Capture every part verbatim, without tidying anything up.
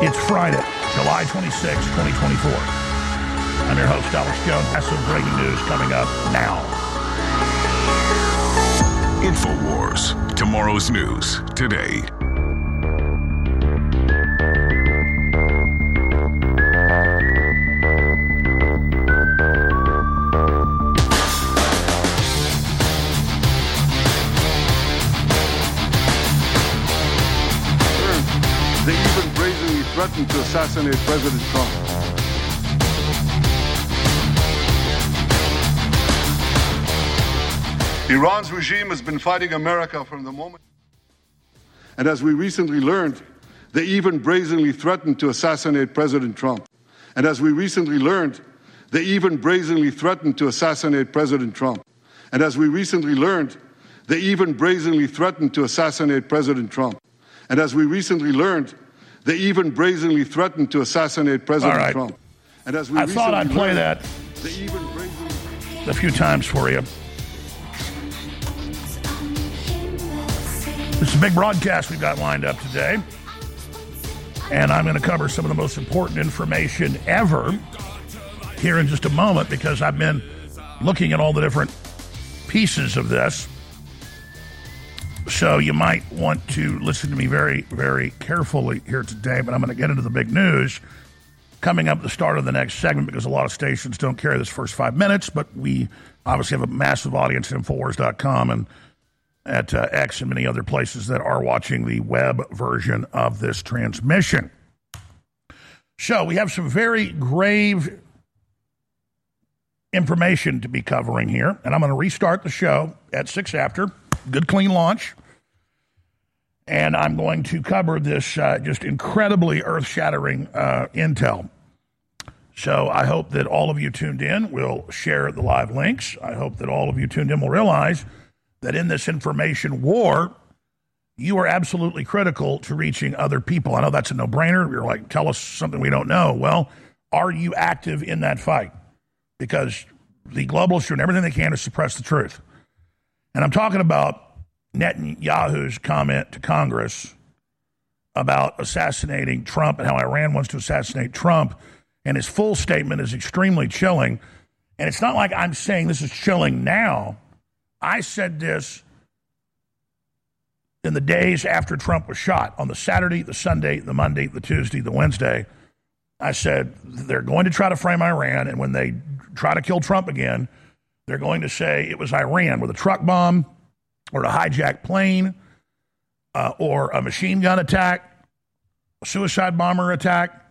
It's Friday, July twenty-sixth, twenty twenty-four. I'm your host, Alex Jones. That's some breaking news coming up now. InfoWars. Tomorrow's news today. They even brazenly threatened to assassinate President Trump. Iran's regime has been fighting America from the moment. And as we recently learned, they even brazenly threatened to assassinate President Trump. And as we recently learned, they even brazenly threatened to assassinate President Trump. And as we recently learned, they even brazenly threatened to assassinate President Trump. And as we recently learned, they even brazenly threatened to assassinate President right. Trump. And as we I thought I'd play learned, that they even brazenly... a few times for you. This is a big broadcast we've got lined up today. And I'm going to cover some of the most important information ever here in just a moment, because I've been looking at all the different pieces of this. So you might want to listen to me very, very carefully here today, but I'm going to get into the big news coming up at the start of the next segment, because a lot of stations don't carry this first five minutes, but we obviously have a massive audience at Infowars dot com and at uh, X and many other places that are watching the web version of this transmission. So we have some very grave information to be covering here, and I'm going to restart the show at six after. Good, clean launch. And I'm going to cover this uh, just incredibly earth-shattering uh, intel. So I hope that all of you tuned in will share the live links. I hope that all of you tuned in will realize that in this information war, you are absolutely critical to reaching other people. I know that's a no-brainer. You're like, tell us something we don't know. Well, are you active in that fight? Because the globalists are doing everything they can to suppress the truth. And I'm talking about Netanyahu's comment to Congress about assassinating Trump and how Iran wants to assassinate Trump. And his full statement is extremely chilling. And it's not like I'm saying this is chilling now. I said this in the days after Trump was shot, on the Saturday, the Sunday, the Monday, the Tuesday, the Wednesday. I said they're going to try to frame Iran, and when they try to kill Trump again, they're going to say it was Iran with a truck bomb or a hijacked plane uh, or a machine gun attack, a suicide bomber attack.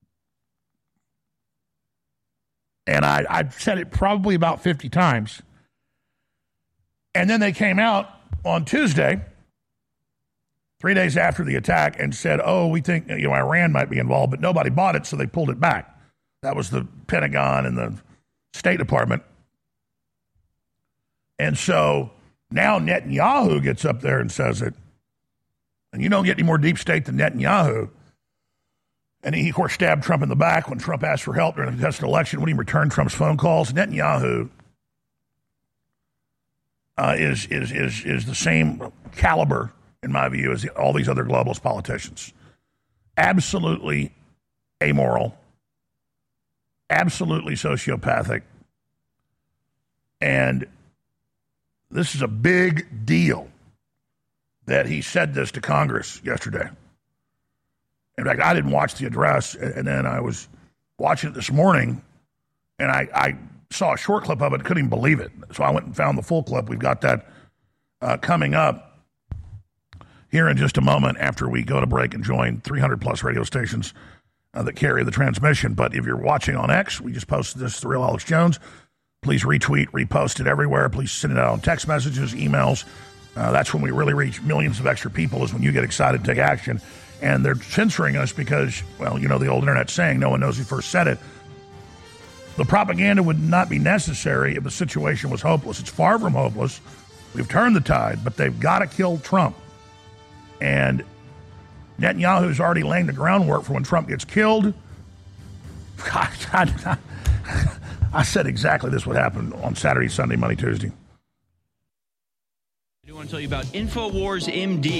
And I, I've said it probably about fifty times. And then they came out on Tuesday, three days after the attack, and said, oh, we think you know Iran might be involved, but nobody bought it, so they pulled it back. That was the Pentagon and the State Department. And so now Netanyahu gets up there and says it. And you don't get any more deep state than Netanyahu. And he, of course, stabbed Trump in the back when Trump asked for help during a contested election, when he returned Trump's phone calls. Netanyahu uh, is, is, is, is the same caliber, in my view, as all these other globalist politicians. Absolutely amoral. Absolutely sociopathic. And this is a big deal that he said this to Congress yesterday. In fact, I didn't watch the address, and then I was watching it this morning, and I, I saw a short clip of it, couldn't even believe it. So I went and found the full clip. We've got that uh, coming up here in just a moment after we go to break and join three hundred plus radio stations uh, that carry the transmission. But if you're watching on X, we just posted this to The Real Alex Jones. Please retweet, repost it everywhere. Please send it out on text messages, emails. Uh, that's when we really reach millions of extra people, is when you get excited and take action. And they're censoring us because, well, you know the old internet saying, no one knows who first said it. The propaganda would not be necessary if the situation was hopeless. It's far from hopeless. We've turned the tide, but they've got to kill Trump. And Netanyahu's already laying the groundwork for when Trump gets killed. God, I, I said exactly this would happen on Saturday, Sunday, Monday, Tuesday. I do want to tell you about InfoWars M D.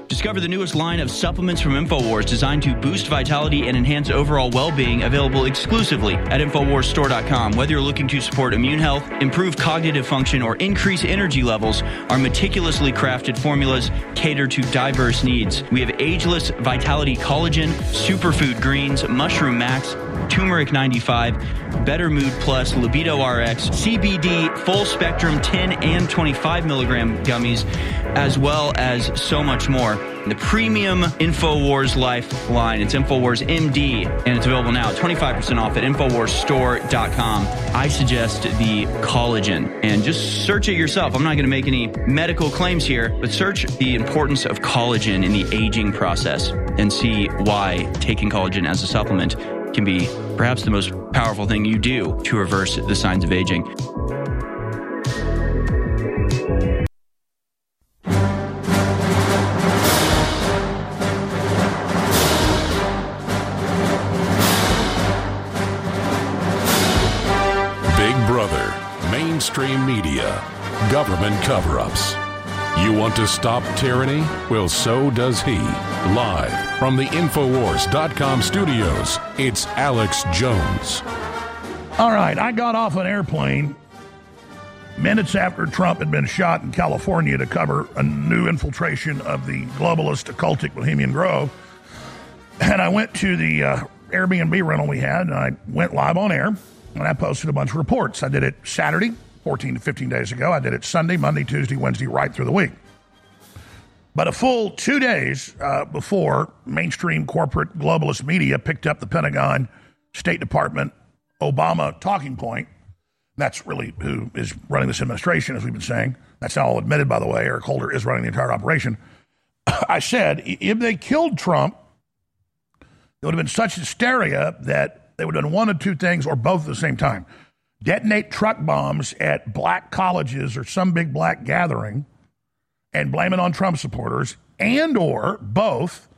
Discover the newest line of supplements from InfoWars designed to boost vitality and enhance overall well-being, available exclusively at Infowars Store dot com. Whether you're looking to support immune health, improve cognitive function, or increase energy levels, our meticulously crafted formulas cater to diverse needs. We have ageless vitality collagen, superfood greens, mushroom max, turmeric ninety-five, Better Mood Plus, Libido R X, C B D, full spectrum ten and twenty-five milligram gummies, as well as so much more. The premium InfoWars Life line. It's InfoWars M D, and it's available now at twenty-five percent off at Infowars Store dot com. I suggest the collagen, and just search it yourself. I'm not going to make any medical claims here, but search the importance of collagen in the aging process and see why taking collagen as a supplement can be perhaps the most powerful thing you do to reverse the signs of aging. Big Brother, mainstream media, government cover-ups. You want to stop tyranny? Well, so does he. Live from the Infowars dot com studios, it's Alex Jones. All right, I got off an airplane minutes after Trump had been shot in California to cover a new infiltration of the globalist occultic Bohemian Grove. And I went to the uh, Airbnb rental we had, and I went live on air, and I posted a bunch of reports. I did it Saturday, fourteen to fifteen days ago. I did it Sunday, Monday, Tuesday, Wednesday, right through the week. But a full two days uh, before mainstream corporate globalist media picked up the Pentagon, State Department, Obama talking point, that's really who is running this administration, as we've been saying. That's now all admitted, by the way. Eric Holder is running the entire operation. I said, if they killed Trump, there would have been such hysteria that they would have done one of two things or both at the same time. Detonate truck bombs at black colleges or some big black gathering and blame it on Trump supporters, and or both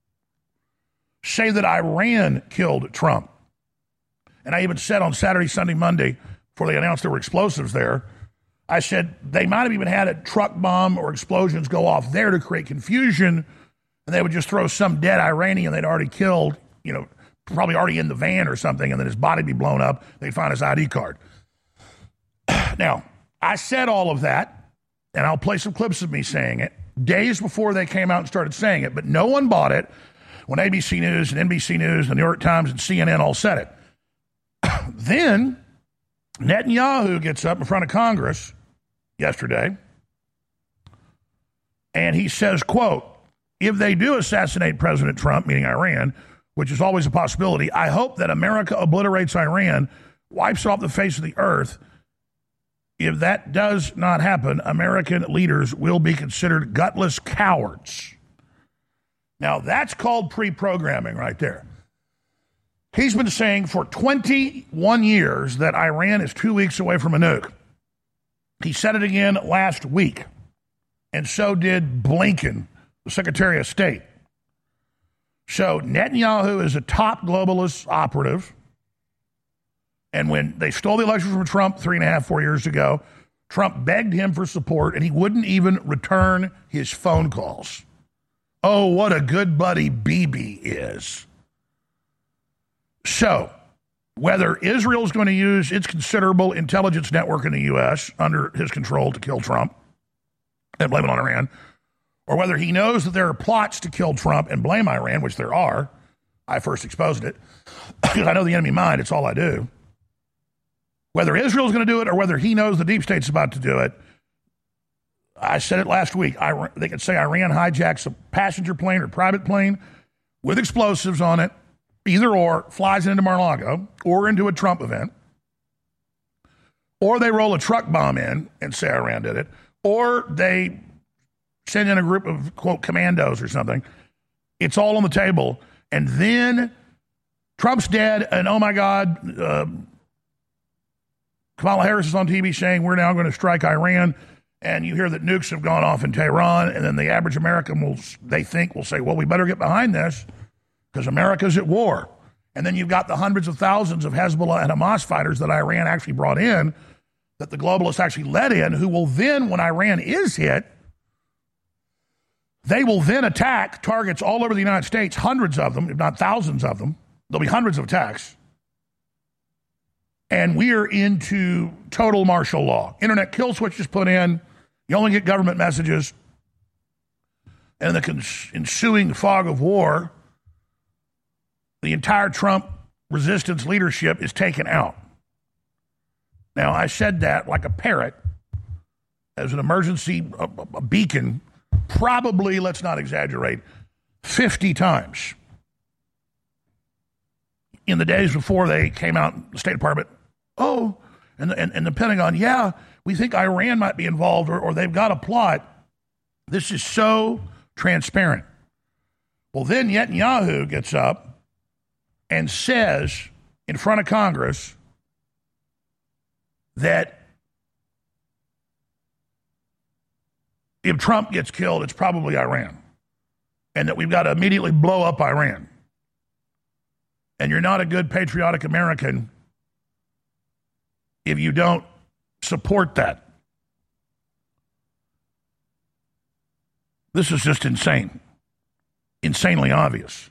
say that Iran killed Trump. And I even said on Saturday, Sunday, Monday, before they announced there were explosives there, I said they might have even had a truck bomb or explosions go off there to create confusion, and they would just throw some dead Iranian they'd already killed, you know, probably already in the van or something, and then his body be blown up. They'd find his I D card. Now, I said all of that, and I'll play some clips of me saying it, days before they came out and started saying it, but no one bought it when A B C News and N B C News, the New York Times, and C N N all said it. Then Netanyahu gets up in front of Congress yesterday, and he says, quote, if they do assassinate President Trump, meaning Iran, which is always a possibility, I hope that America obliterates Iran, wipes off the face of the earth. If that does not happen, American leaders will be considered gutless cowards. Now, that's called pre-programming right there. He's been saying for twenty-one years that Iran is two weeks away from a nuke. He said it again last week, and so did Blinken, the Secretary of State. So Netanyahu is a top globalist operative. And when they stole the election from Trump three and a half, four years ago, Trump begged him for support, and he wouldn't even return his phone calls. Oh, what a good buddy Bibi is. So, whether Israel is going to use its considerable intelligence network in the U S under his control to kill Trump and blame it on Iran, or whether he knows that there are plots to kill Trump and blame Iran, which there are, I first exposed it, because I know the enemy mind, it's all I do. Whether Israel's going to do it or whether he knows the deep state's about to do it, I said it last week. I, they could say Iran hijacks a passenger plane or private plane with explosives on it, either or, flies into Mar-a-Lago or into a Trump event, or they roll a truck bomb in and say Iran did it, or they send in a group of, quote, commandos or something. It's all on the table. And then Trump's dead, and oh my God, uh, Kamala Harris is on T V saying we're now going to strike Iran, and you hear that nukes have gone off in Tehran, and then the average American will, they think, will say, well, we better get behind this because America's at war. And then you've got the hundreds of thousands of Hezbollah and Hamas fighters that Iran actually brought in, that the globalists actually let in, who will then, when Iran is hit, They will then attack targets all over the United States, hundreds of them, if not thousands of them. There'll be hundreds of attacks. And we are into total martial law. Internet kill switch is put in. You only get government messages. And the cons- ensuing fog of war, the entire Trump resistance leadership is taken out. Now, I said that like a parrot as an emergency a, a beacon, probably, let's not exaggerate, fifty times in the days before they came out, the State Department, oh, and the, and, and the Pentagon, yeah, we think Iran might be involved or, or they've got a plot. This is so transparent. Well, then Netanyahu gets up and says in front of Congress that if Trump gets killed, it's probably Iran, and that we've got to immediately blow up Iran. And you're not a good patriotic American if you don't support that. This is just insane. Insanely obvious.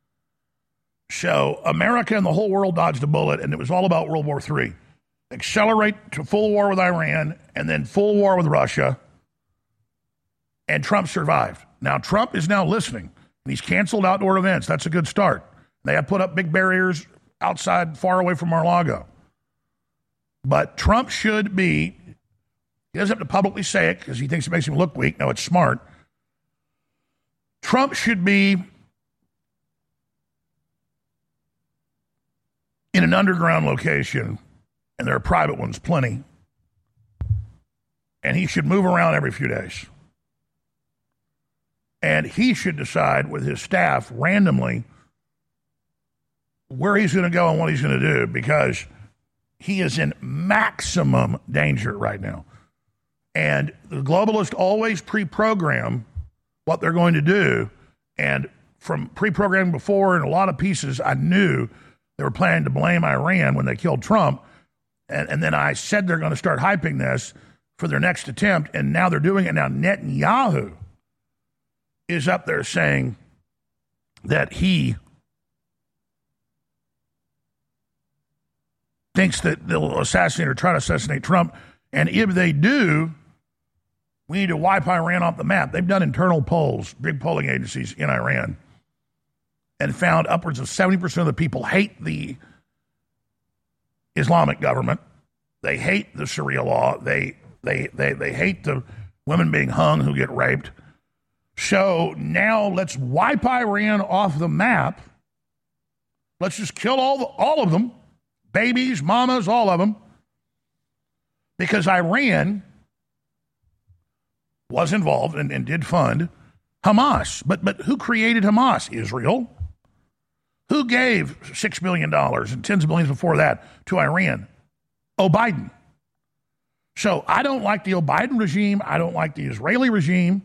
So America and the whole world dodged a bullet, and it was all about World War Three. Accelerate to full war with Iran, and then full war with Russia. And Trump survived. Now, Trump is now listening, and he's canceled outdoor events. That's a good start. They have put up big barriers outside, far away from Mar-a-Lago. But Trump should be, he doesn't have to publicly say it because he thinks it makes him look weak. No, it's smart. Trump should be in an underground location, and there are private ones, plenty. And he should move around every few days. And he should decide with his staff randomly where he's going to go and what he's going to do, because he is in maximum danger right now. And the globalists always pre-program what they're going to do. And from pre-programming before in a lot of pieces, I knew they were planning to blame Iran when they killed Trump. And, and then I said they're going to start hyping this for their next attempt. And now they're doing it. Now Netanyahu is up there saying that he thinks that they'll assassinate or try to assassinate Trump. And if they do, we need to wipe Iran off the map. They've done internal polls, big polling agencies in Iran, and found upwards of seventy percent of the people hate the Islamic government. They hate the Sharia law. They, they, they, they hate the women being hung who get raped. So now let's wipe Iran off the map. Let's just kill all the, all of them, babies, mamas, all of them, because Iran was involved and, and did fund Hamas. But but who created Hamas? Israel. Who gave six billion dollars and tens of millions before that to Iran? Oh, Biden. So I don't like the Biden regime. I don't like the Israeli regime.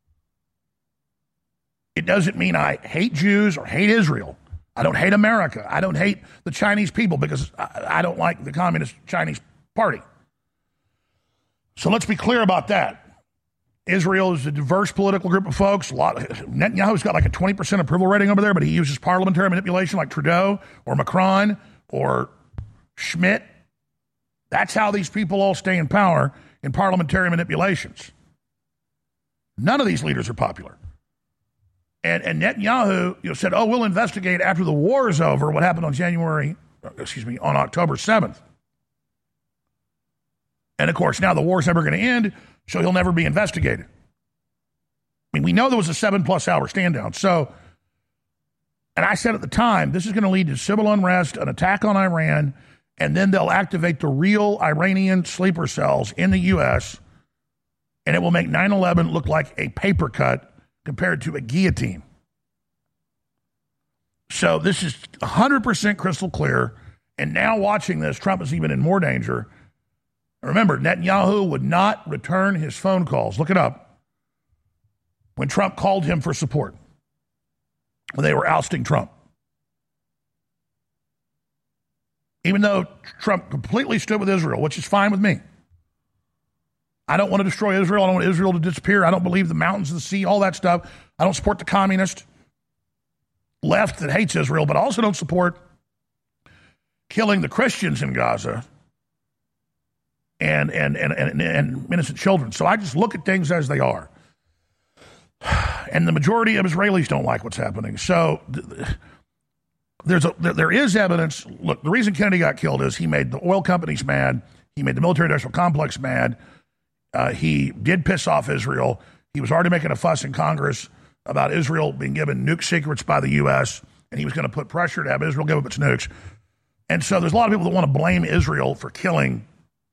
It doesn't mean I hate Jews or hate Israel. I don't hate America. I don't hate the Chinese people because I, I don't like the Communist Chinese Party. So let's be clear about that. Israel is a diverse political group of folks. A lot, Netanyahu's got like a twenty percent approval rating over there, but he uses parliamentary manipulation like Trudeau or Macron or Schmidt. That's how these people all stay in power, in parliamentary manipulations. None of these leaders are popular. And, and Netanyahu, you know, said, oh, we'll investigate after the war is over what happened on January, excuse me, on October seventh. And, of course, now the war's never going to end, so he'll never be investigated. I mean, we know there was a seven-plus hour stand-down. So, and I said at the time, this is going to lead to civil unrest, an attack on Iran, and then they'll activate the real Iranian sleeper cells in the U S, and it will make nine eleven look like a paper cut compared to a guillotine. So this is one hundred percent crystal clear. And now watching this, Trump is even in more danger. Remember, Netanyahu would not return his phone calls. Look it up. When Trump called him for support, when they were ousting Trump. Even though Trump completely stood with Israel, which is fine with me. I don't want to destroy Israel. I don't want Israel to disappear. I don't believe the mountains of the sea, all that stuff. I don't support the communist left that hates Israel, but I also don't support killing the Christians in Gaza and and and and, and innocent children. So I just look at things as they are. And the majority of Israelis don't like what's happening. So there's a, there is evidence. Look, the reason Kennedy got killed is he made the oil companies mad. He made the military-industrial complex mad. Uh, he did piss off Israel. He was already making a fuss in Congress about Israel being given nuke secrets by the U S, and he was going to put pressure to have Israel give up its nukes. And so there's a lot of people that want to blame Israel for killing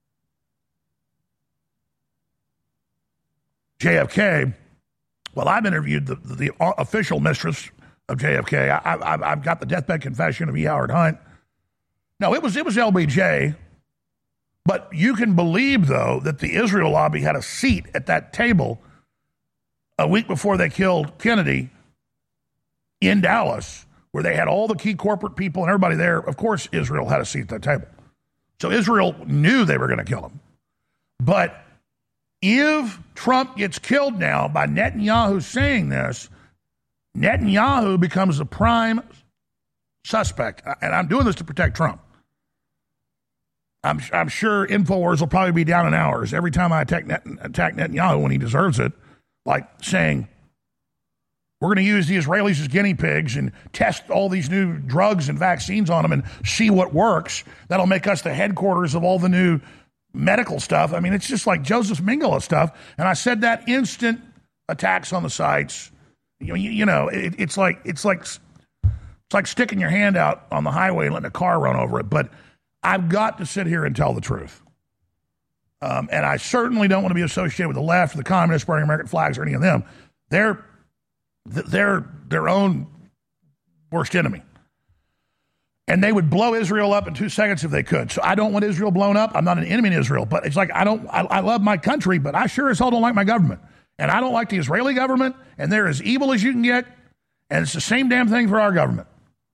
J F K. Well, I've interviewed the, the, the official mistress of J F K. I, I, I've got the deathbed confession of E. Howard Hunt. No, it was it was L B J. But you can believe, though, that the Israel lobby had a seat at that table a week before they killed Kennedy in Dallas, where they had all the key corporate people and everybody there. Of course, Israel had a seat at that table. So Israel knew they were going to kill him. But if Trump gets killed now by Netanyahu saying this, Netanyahu becomes the prime suspect. And I'm doing this to protect Trump. I'm, I'm sure InfoWars will probably be down in hours every time I attack, Net, attack Netanyahu when he deserves it, like saying, we're going to use the Israelis as guinea pigs and test all these new drugs and vaccines on them and see what works. That'll make us the headquarters of all the new medical stuff. I mean, it's just like Joseph Mengele stuff. And I said that instant attacks on the sites. You, you, you know, it, it's like it's like it's like sticking your hand out on the highway and letting a car run over it. But I've got to sit here and tell the truth. Um, and I certainly don't want to be associated with the left or the communists wearing American flags or any of them. They're they're their own worst enemy. And they would blow Israel up in two seconds if they could. So I don't want Israel blown up. I'm not an enemy in Israel. But it's like I don't. I, I love my country, but I sure as hell don't like my government. And I don't like the Israeli government. And they're as evil as you can get. And it's the same damn thing for our government.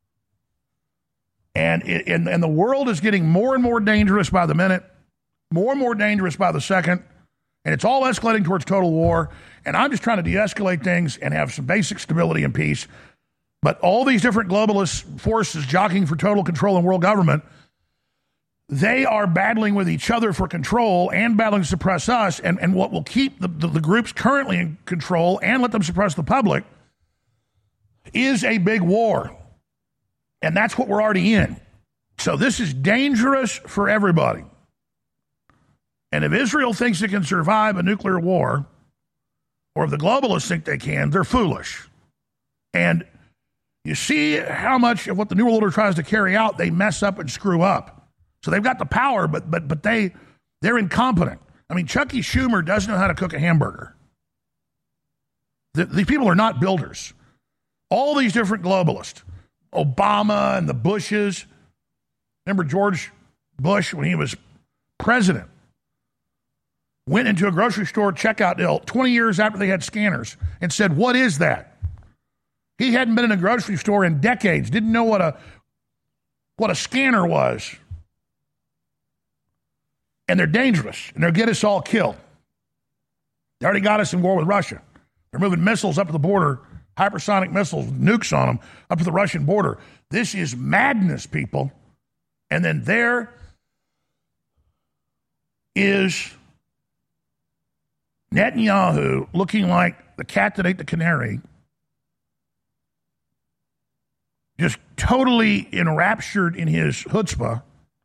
And, it, and and the world is getting more and more dangerous by the minute, more and more dangerous by the second, and it's all escalating towards total war. And I'm just trying to de-escalate things and have some basic stability and peace. But all these different globalist forces jockeying for total control in world government, they are battling with each other for control and battling to suppress us. And, and what will keep the, the, the groups currently in control and let them suppress the public is a big war. And that's what we're already in. So this is dangerous for everybody. And if Israel thinks it can survive a nuclear war, or if the globalists think they can, they're foolish. And you see how much of what the New World Order tries to carry out, they mess up and screw up. So they've got the power, but but but they, they're incompetent. I mean, Chucky Schumer doesn't know how to cook a hamburger. The, these people are not builders. All these different globalists. Obama and the Bushes. Remember George Bush, when he was president, went into a grocery store checkout deal twenty years after they had scanners and said, what is that? He hadn't been in a grocery store in decades, didn't know what a what a scanner was. And they're dangerous, and they'll get us all killed. They already got us in war with Russia. They're moving missiles up to the border, hypersonic missiles, nukes on them, up to the Russian border. This is madness, people. And then there is Netanyahu looking like the cat that ate the canary, just totally enraptured in his chutzpah,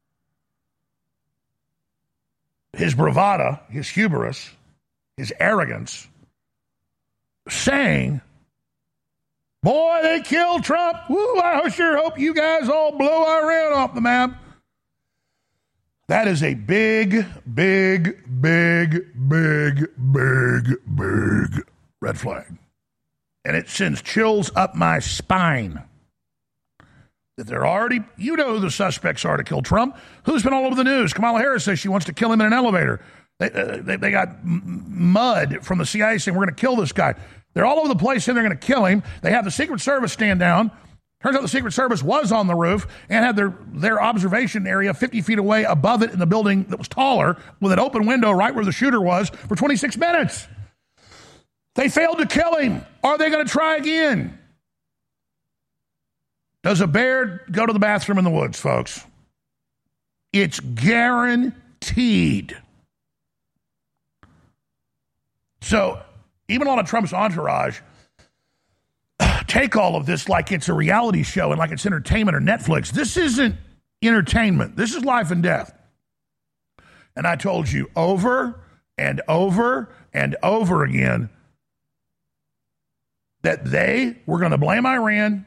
his bravado, his hubris, his arrogance, saying, boy, they killed Trump. Woo, I sure hope you guys all blow Iran off the map. That is a big, big, big, big, big, big red flag. And it sends chills up my spine. That they're already, you know who the suspects are to kill Trump. Who's been all over the news? Kamala Harris says she wants to kill him in an elevator. They, uh, they, they got m- mud from the C I A saying we're going to kill this guy. They're all over the place saying they're going to kill him. They have the Secret Service stand down Turns out the Secret Service was on the roof and had their, their observation area fifty feet away above it in the building that was taller with an open window right where the shooter was for twenty-six minutes. They failed to kill him. Are they going to try again? Does a bear go to the bathroom in the woods, folks? It's guaranteed. So even a lot of Trump's entourage take all of this like it's a reality show and like it's entertainment or Netflix. This isn't entertainment. This is life and death. And I told you over and over and over again that they were going to blame Iran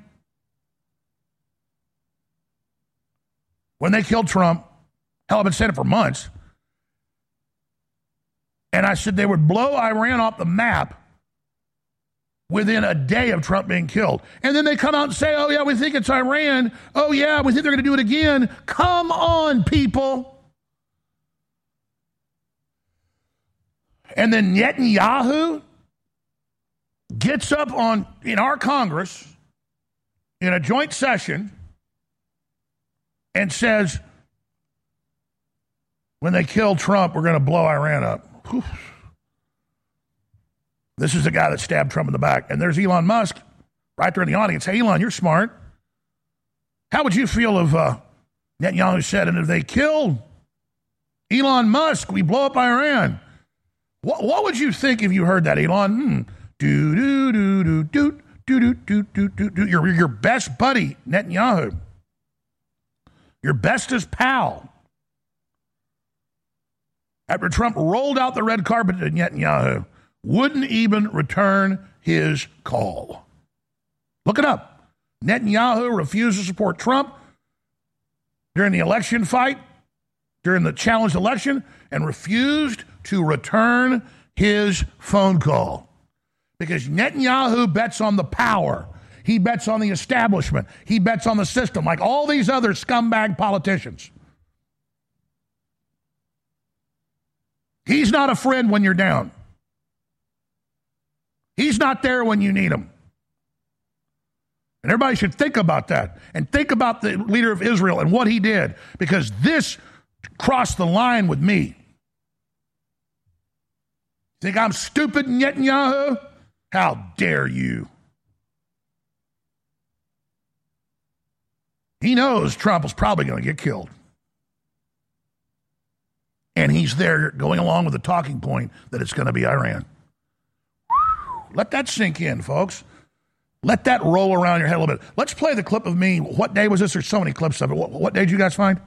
when they killed Trump. Hell, I've been saying it for months. And I said they would blow Iran off the map within a day of Trump being killed. And then they come out and say, oh, yeah, we think it's Iran. Oh, yeah, we think they're going to do it again. Come on, people. And then Netanyahu gets up on in our Congress in a joint session and says, when they kill Trump, we're going to blow Iran up. Whew. This is the guy that stabbed Trump in the back. And there's Elon Musk right there in the audience. Hey, Elon, you're smart. How would you feel if uh, Netanyahu said, and if they kill Elon Musk, we blow up Iran? What, what would you think if you heard that, Elon? Hmm. Do, do, do, do, do, do, do, do, do, do. Your, your best buddy, Netanyahu. Your bestest pal. After Trump rolled out the red carpet to Netanyahu, wouldn't even return his call. Look it up. Netanyahu refused to support Trump during the election fight, during the challenged election, and refused to return his phone call. Because Netanyahu bets on the power. He bets on the establishment. He bets on the system, like all these other scumbag politicians. He's not a friend when you're down. He's not there when you need him. And everybody should think about that. And think about the leader of Israel and what he did. Because this crossed the line with me. Think I'm stupid, Netanyahu? How dare you? He knows Trump is probably going to get killed. And he's there going along with the talking point that it's going to be Iran. Let that sink in, folks. Let that roll around your head a little bit. Let's play the clip of me. What day was this? There's so many clips of it. What, what day did you guys find?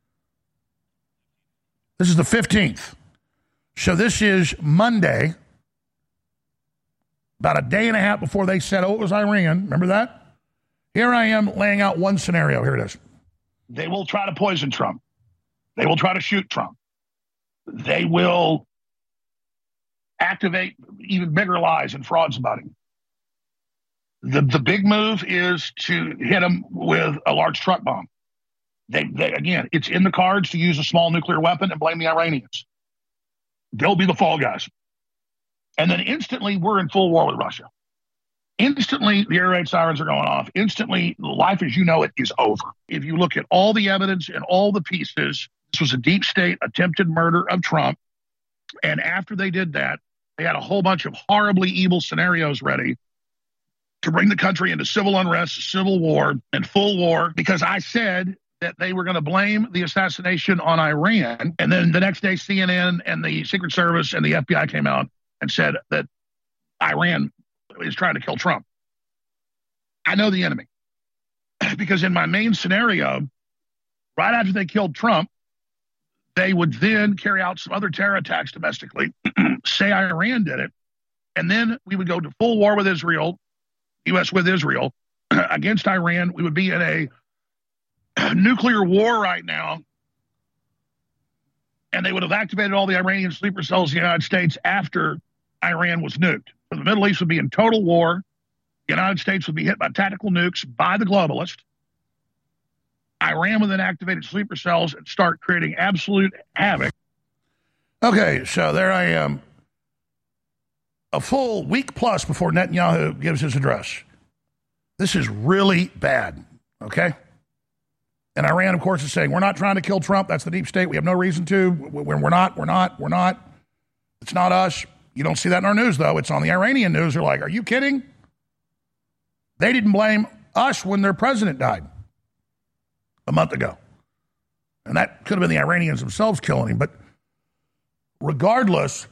This is the fifteenth. So this is Monday, about a day and a half before they said, oh, it was Iran. Remember that? Here I am laying out one scenario. Here it is. They will try to poison Trump. They will try to shoot Trump. They will activate even bigger lies and frauds about him. The the big move is to hit him with a large truck bomb. They, they again, it's in the cards to use a small nuclear weapon and blame the Iranians. They'll be the fall guys. And then instantly we're in full war with Russia. Instantly the air raid sirens are going off. Instantly life as you know it is over. If you look at all the evidence and all the pieces, this was a deep state attempted murder of Trump. And after they did that, they had a whole bunch of horribly evil scenarios ready to bring the country into civil unrest, civil war, and full war, because I said that they were going to blame the assassination on Iran. And then the next day, C N N and the Secret Service and the F B I came out and said that Iran is trying to kill Trump. I know the enemy. Because in my main scenario, right after they killed Trump, they would then carry out some other terror attacks domestically, say Iran did it, and then we would go to full war with Israel, U S with Israel, against Iran. We would be in a nuclear war right now, and they would have activated all the Iranian sleeper cells in the United States after Iran was nuked. So the Middle East would be in total war. The United States would be hit by tactical nukes by the globalists. Iran would then activate sleeper cells and start creating absolute havoc. Okay, so there I am. A full week plus before Netanyahu gives his address. This is really bad, okay? And Iran, of course, is saying, we're not trying to kill Trump. That's the deep state. We have no reason to. We're not, we're not, we're not. It's not us. You don't see that in our news, though. It's on the Iranian news. They're like, are you kidding? They didn't blame us when their president died a month ago. And that could have been the Iranians themselves killing him. But regardless,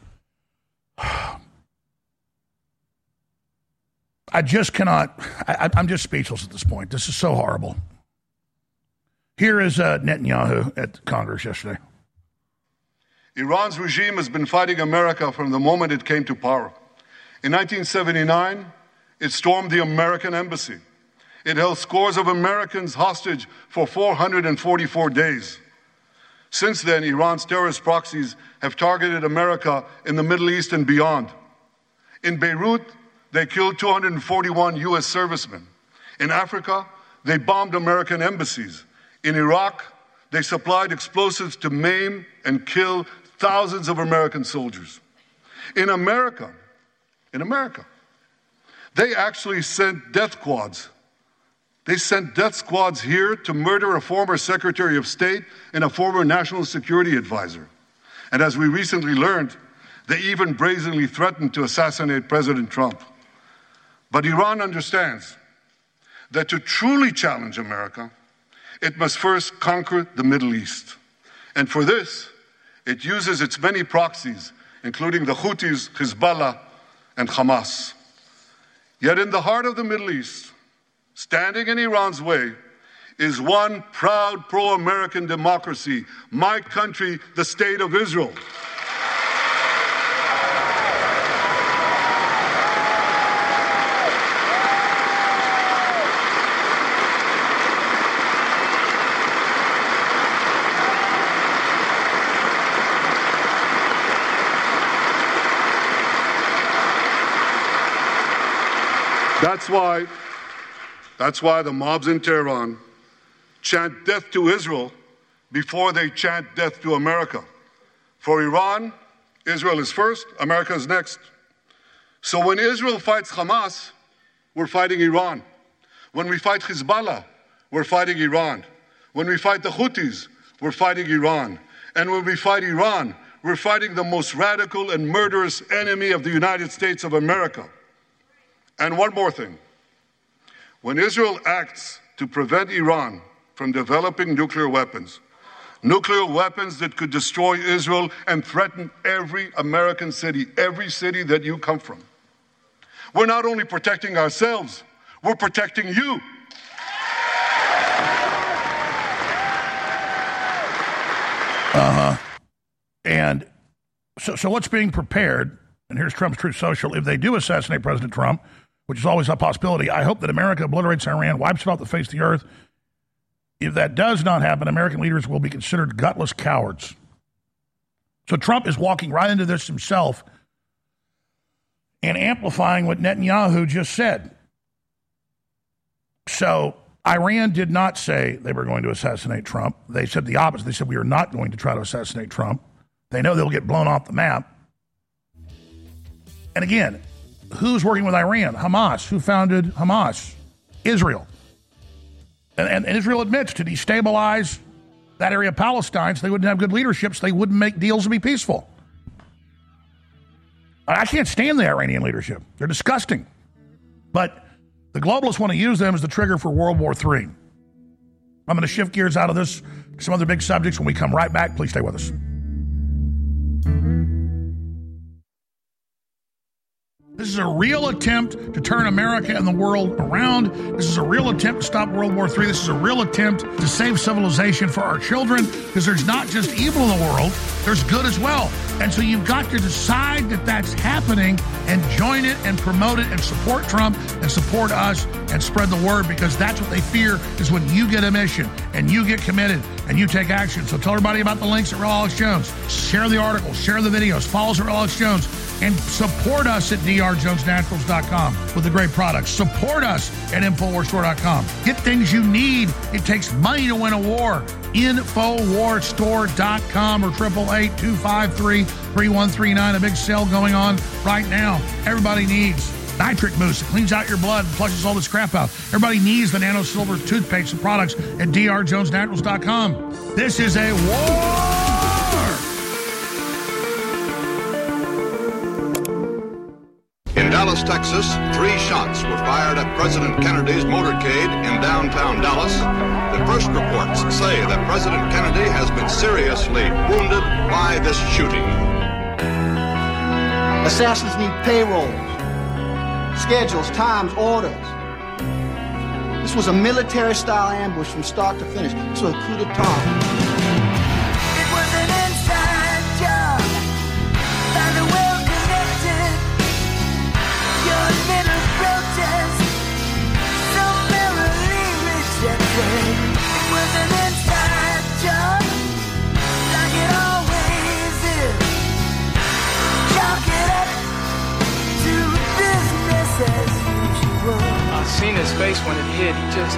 I just cannot, I, I'm just speechless at this point. This is so horrible. Here is uh, Netanyahu at Congress yesterday. Iran's regime has been fighting America from the moment it came to power. In nineteen seventy-nine, it stormed the American embassy. It held scores of Americans hostage for four hundred forty-four days. Since then, Iran's terrorist proxies have targeted America in the Middle East and beyond. In Beirut, they killed two hundred forty-one U S servicemen. In Africa, they bombed American embassies. In Iraq, they supplied explosives to maim and kill thousands of American soldiers. In America, in America, they actually sent death squads. They sent death squads here to murder a former Secretary of State and a former National Security Advisor. And as we recently learned, they even brazenly threatened to assassinate President Trump. But Iran understands that to truly challenge America, it must first conquer the Middle East. And for this, it uses its many proxies, including the Houthis, Hezbollah, and Hamas. Yet in the heart of the Middle East, standing in Iran's way, is one proud pro-American democracy, my country, the State of Israel. That's why, that's why the mobs in Tehran chant death to Israel before they chant death to America. For Iran, Israel is first, America is next. So when Israel fights Hamas, we're fighting Iran. When we fight Hezbollah, we're fighting Iran. When we fight the Houthis, we're fighting Iran. And when we fight Iran, we're fighting the most radical and murderous enemy of the United States of America. And one more thing. When Israel acts to prevent Iran from developing nuclear weapons, nuclear weapons that could destroy Israel and threaten every American city, every city that you come from, we're not only protecting ourselves, we're protecting you. Uh-huh. And so, so what's being prepared, and here's Trump's Truth Social, if they do assassinate President Trump, which is always a possibility, I hope that America obliterates Iran, wipes it off the face of the earth. If that does not happen, American leaders will be considered gutless cowards. So Trump is walking right into this himself and amplifying what Netanyahu just said. So Iran did not say they were going to assassinate Trump. They said the opposite. They said we are not going to try to assassinate Trump. They know they'll get blown off the map. And again, who's working with Iran? Hamas. Who founded Hamas? Israel. And, and, and Israel admits to destabilize that area of Palestine so they wouldn't have good leadership, so they wouldn't make deals to be peaceful. I can't stand the Iranian leadership. They're disgusting. But the globalists want to use them as the trigger for World War Three. I'm going to shift gears out of this to some other big subjects when we come right back. Please stay with us. This is a real attempt to turn America and the world around. This is a real attempt to stop World War Three. This is a real attempt to save civilization for our children, because there's not just evil in the world, there's good as well. And so you've got to decide that that's happening and join it and promote it and support Trump and support us and spread the word, because that's what they fear, is when you get a mission and you get committed and you take action. So tell everybody about the links at Real Alex Jones. Share the articles, share the videos, follow us at Real Alex Jones, and support us at d r jones naturals dot com with the great products. Support us at infowars store dot com. Get things you need. It takes money to win a war. infowars store dot com or eight eight eight, two five three, three one three nine. A big sale going on right now. Everybody needs Nitric Boost. It cleans out your blood and flushes all this crap out. Everybody needs the Nano Silver toothpaste and products at d r jones naturals dot com. This is a war! In Dallas, Texas, three shots were fired at President Kennedy's motorcade in downtown Dallas. The first reports say that President Kennedy has been seriously wounded by this shooting. Assassins need payrolls, schedules, times, orders. This was a military-style ambush from start to finish. This was a coup d'etat. It was an inside job by the well-connected. Your little protest, so merrily rejected. It was an inside job, like it always is. Chalk it up to business as usual. I seen his face when it hit. He just,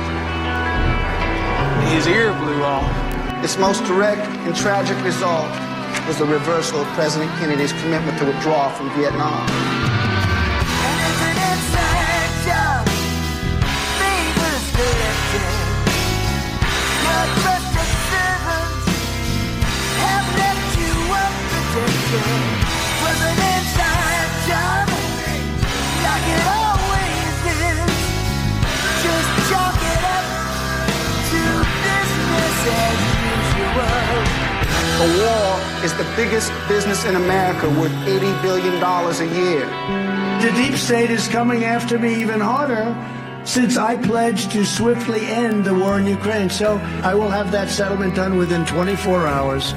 his ear blew off. Its most direct and tragic result was the reversal of President Kennedy's commitment to withdraw from Vietnam. And it's an inside job, favors directed. Your trusted servants have left you unprotected. Was an inside job, like it always is. Just chalk it up to business as usual. A war is the biggest business in America, worth eighty billion dollars a year. The deep state is coming after me even harder since I pledged to swiftly end the war in Ukraine. So I will have that settlement done within twenty-four hours.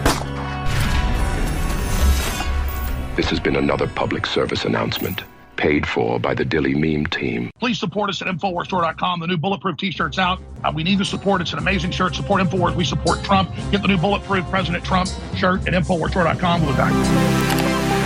This has been another public service announcement, paid for by the Dilly Meme Team. Please support us at infowars store dot com. The new Bulletproof t-shirt's out. Uh, we need the support. It's an amazing shirt. Support InfoWars. We support Trump. Get the new Bulletproof President Trump shirt at infowars store dot com. We'll be back.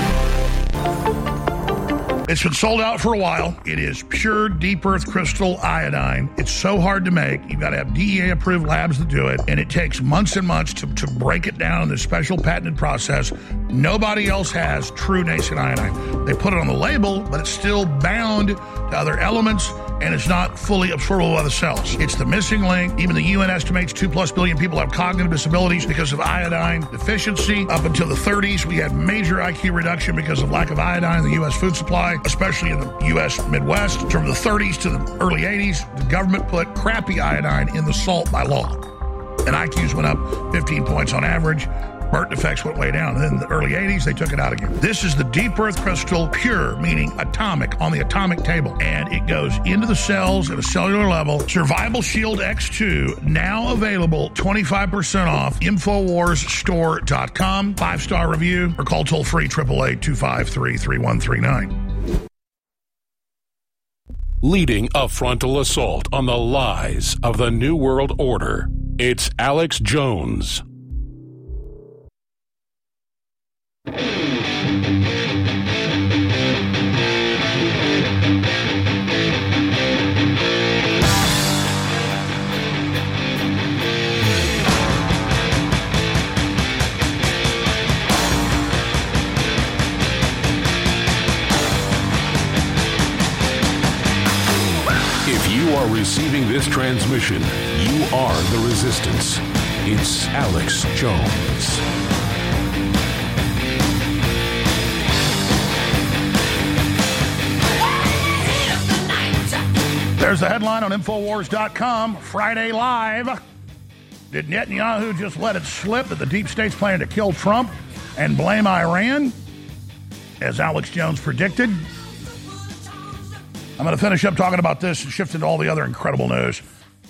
It's been sold out for a while. It is pure deep earth crystal iodine. It's so hard to make. You've got to have D E A approved labs that do it. And it takes months and months to, to break it down in this special patented process. Nobody else has true nascent iodine. They put it on the label, but it's still bound to other elements, and it's not fully absorbable by the cells. It's the missing link. Even the U N estimates two plus billion people have cognitive disabilities because of iodine deficiency. Up until the thirties, we had major I Q reduction because of lack of iodine in the U S food supply, especially in the U S Midwest. From the thirties to the early eighties, the government put crappy iodine in the salt by law. And I Qs went up fifteen points on average. Burnt defects went way down. And then in the early eighties, they took it out again. This is the deep earth crystal pure, meaning atomic, on the atomic table. And it goes into the cells at a cellular level. Survival Shield X two, now available twenty-five percent off, infowars store dot com. Five-star review, or call toll-free, eight eight eight, two five three, three one three nine. Leading a frontal assault on the lies of the New World Order, it's Alex Jones. If you are receiving this transmission, you are the resistance. It's Alex Jones. There's the headline on infowars dot com, Friday Live. Did Netanyahu just let it slip that the deep state's planning to kill Trump and blame Iran, as Alex Jones predicted? I'm going to finish up talking about this and shift into all the other incredible news.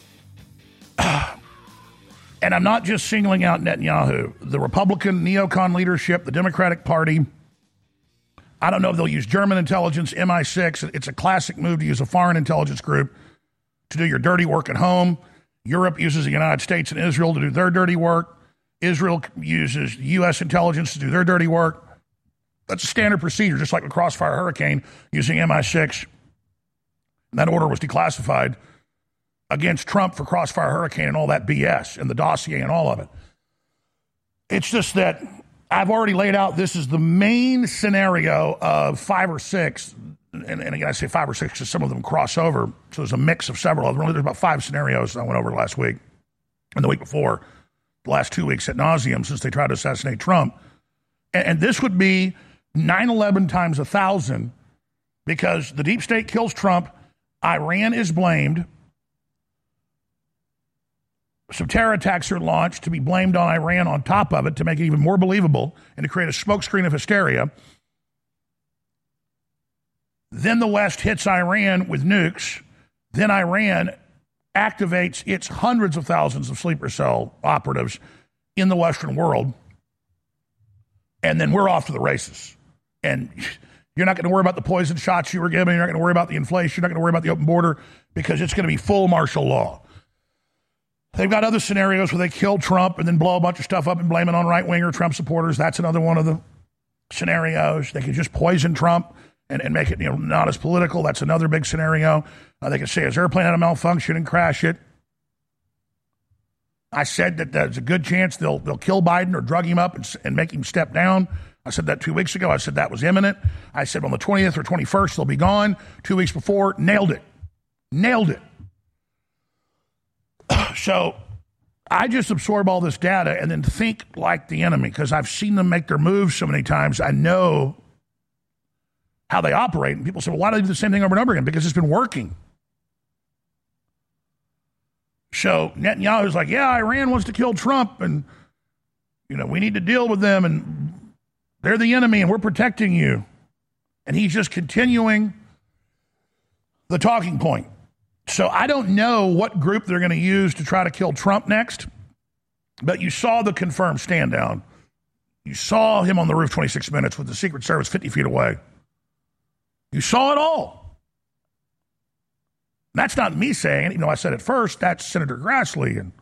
And I'm not just singling out Netanyahu. The Republican neocon leadership, the Democratic Party, I don't know if they'll use German intelligence, M I six. It's a classic move to use a foreign intelligence group to do your dirty work at home. Europe uses the United States and Israel to do their dirty work. Israel uses U S intelligence to do their dirty work. That's a standard procedure, just like the Crossfire Hurricane using M I six. And that order was declassified against Trump for Crossfire Hurricane and all that B S and the dossier and all of it. It's just that I've already laid out this is the main scenario of five or six and, and again, I say five or six because some of them cross over. So there's a mix of several. There's about five scenarios I went over last week and the week before, the last two weeks ad nauseum since they tried to assassinate Trump. And, and this would be nine eleven times a thousand because the deep state kills Trump. Iran is blamed. Some terror attacks are launched to be blamed on Iran on top of it to make it even more believable and to create a smokescreen of hysteria. Then the West hits Iran with nukes. Then Iran activates its hundreds of thousands of sleeper cell operatives in the Western world. And then we're off to the races. And you're not going to worry about the poison shots you were given. You're not going to worry about the inflation. You're not going to worry about the open border because it's going to be full martial law. They've got other scenarios where they kill Trump and then blow a bunch of stuff up and blame it on right-winger Trump supporters. That's another one of the scenarios. They could just poison Trump and, and make it, you know, not as political. That's another big scenario. Uh, they could say his airplane had a malfunction and crash it. I said that there's a good chance they'll they'll kill Biden or drug him up and, and make him step down. I said that two weeks ago. I said that was imminent. I said on the twentieth or twenty-first they'll be gone. Two weeks before, nailed it. Nailed it. So I just absorb all this data and then think like the enemy because I've seen them make their moves so many times. I know how they operate. And people say, well, why do they do the same thing over and over again? Because it's been working. So Netanyahu's like, yeah, Iran wants to kill Trump and, you know, we need to deal with them and they're the enemy and we're protecting you. And he's just continuing the talking point. So I don't know what group they're going to use to try to kill Trump next, but you saw the confirmed stand down. You saw him on the roof twenty-six minutes with the Secret Service fifty feet away. You saw it all. That's not me saying it, even though I said it first. That's Senator Grassley and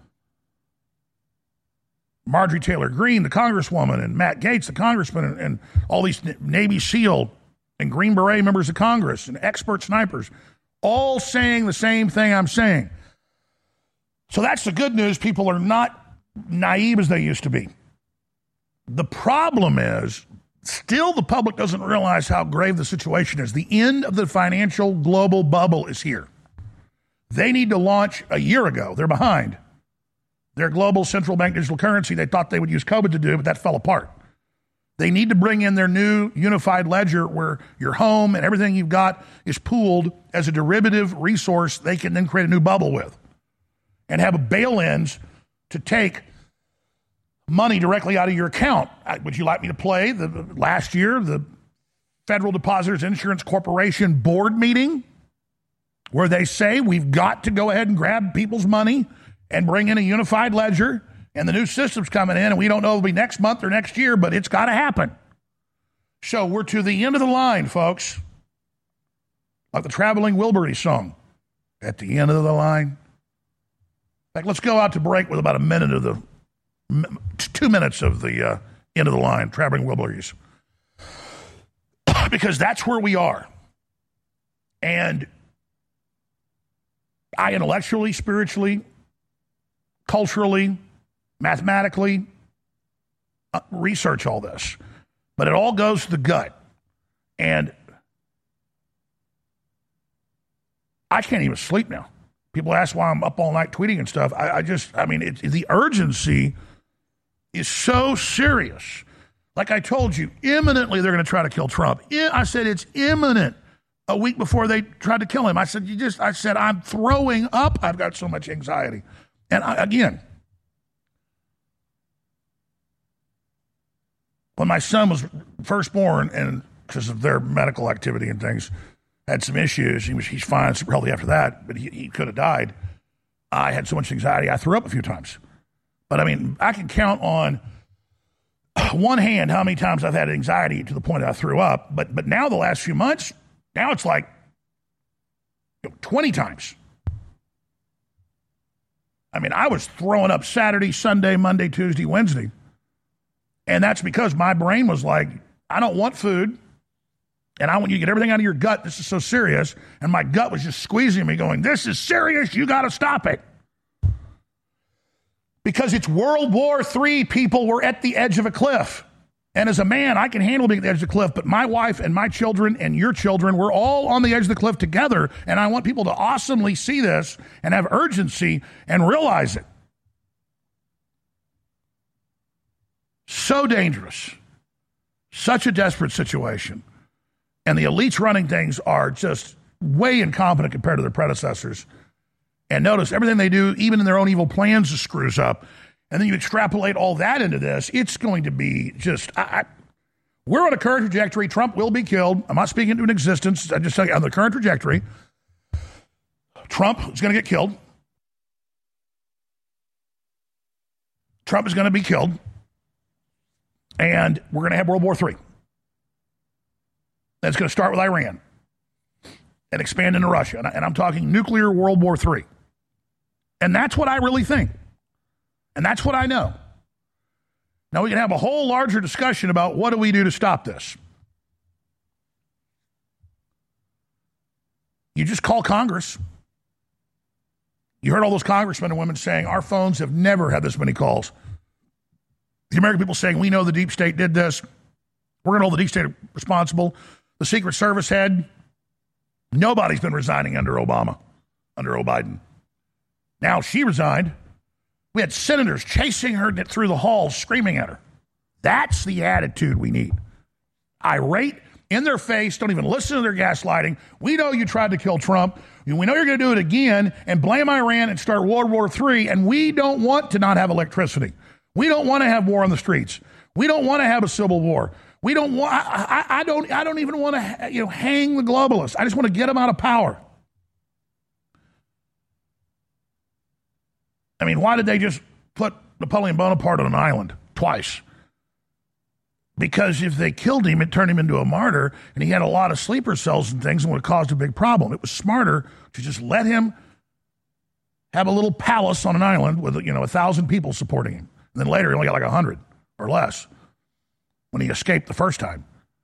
Marjorie Taylor Greene, the congresswoman, and Matt Gaetz, the congressman, and, and all these Navy SEAL and Green Beret members of Congress and expert snipers, all saying the same thing I'm saying. So that's the good news. People are not naive as they used to be. The problem is, still the public doesn't realize how grave the situation is. The end of the financial global bubble is here. They need to launch a year ago. They're behind. Their global central bank digital currency, they thought they would use COVID to do, but that fell apart. They need to bring in their new unified ledger where your home and everything you've got is pooled as a derivative resource they can then create a new bubble with and have a bail-ins to take money directly out of your account. Would you like me to play the last year, the Federal Depositors Insurance Corporation board meeting where they say we've got to go ahead and grab people's money and bring in a unified ledger? And the new system's coming in, and we don't know if it'll be next month or next year, but it's got to happen. So we're to the end of the line, folks. Like the Traveling Wilburys song. At the end of the line. In fact, let's go out to break with about a minute of the, two minutes of the uh, end of the line, Traveling Wilburys. Because that's where we are. And I intellectually, spiritually, culturally, mathematically, uh, research all this. But it all goes to the gut. And I can't even sleep now. People ask why I'm up all night tweeting and stuff. I, I just, I mean, it, the urgency is so serious. Like I told you, imminently they're going to try to kill Trump. I said it's imminent. A week before they tried to kill him, I said, you just, I said, I'm throwing up. I've got so much anxiety. And I, again, when my son was first born, and because of their medical activity and things, had some issues. He was he's fine super healthy after that, but he, he could have died. I had so much anxiety, I threw up a few times. But I mean, I can count on one hand how many times I've had anxiety to the point that I threw up. But but now the last few months, now it's like you know, twenty times. I mean, I was throwing up Saturday, Sunday, Monday, Tuesday, Wednesday. And that's because my brain was like, I don't want food. And I want you to get everything out of your gut. This is so serious. And my gut was just squeezing me going, this is serious. You got to stop it. Because it's World War Three, people. We're at the edge of a cliff. And as a man, I can handle being at the edge of the cliff, but my wife and my children and your children, we're all on the edge of the cliff together, and I want people to awesomely see this and have urgency and realize it. So dangerous. Such a desperate situation. And the elites running things are just way incompetent compared to their predecessors. And notice, everything they do, even in their own evil plans, screws up. And then you extrapolate all that into this, it's going to be just... I, I, we're on a current trajectory. Trump will be killed. I'm not speaking into an existence. I just tell you, on the current trajectory, Trump is going to get killed. Trump is going to be killed. And we're going to have World War Three. That's going to start with Iran and expand into Russia. And, I, and I'm talking nuclear World War Three. And that's what I really think. And that's what I know. Now, we can have a whole larger discussion about what do we do to stop this. You just call Congress. You heard all those congressmen and women saying, our phones have never had this many calls. The American people saying, we know the deep state did this. We're going to hold the deep state responsible. The Secret Service head, nobody's been resigning under Obama, under Biden. Now she resigned. We had senators chasing her through the halls, screaming at her. That's the attitude we need. Irate, in their face, don't even listen to their gaslighting. We know you tried to kill Trump. We know you're going to do it again and blame Iran and start World War Three, and we don't want to not have electricity. We don't want to have war on the streets. We don't want to have a civil war. We don't want. I, I, I don't. I don't even want to, you know, hang the globalists. I just want to get them out of power. I mean, why did they just put Napoleon Bonaparte on an island twice? Because if they killed him, it turned him into a martyr, and he had a lot of sleeper cells and things and would have caused a big problem. It was smarter to just let him have a little palace on an island with, you know, a thousand people supporting him. And then later he only got like a hundred or less when he escaped the first time.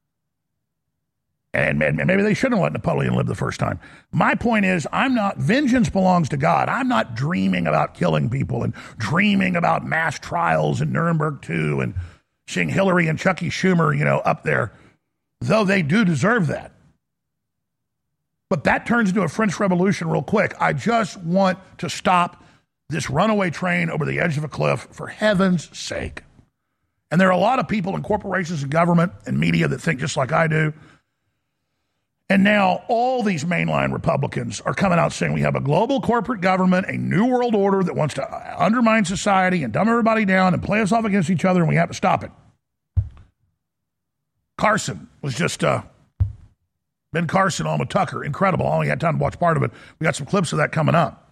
And, and maybe they shouldn't have let Napoleon live the first time. My point is, I'm not, vengeance belongs to God. I'm not dreaming about killing people and dreaming about mass trials in Nuremberg two and seeing Hillary and Chucky Schumer, you know, up there, though they do deserve that. But that turns into a French Revolution real quick. I just want to stop this runaway train over the edge of a cliff, for heaven's sake. And there are a lot of people in corporations and government and media that think just like I do. And now all these mainline Republicans are coming out saying we have a global corporate government, a new world order that wants to undermine society and dumb everybody down and play us off against each other, and we have to stop it. Carson was just, uh, Ben Carson on with Tucker. Incredible. I only had time to watch part of it. We got some clips of that coming up.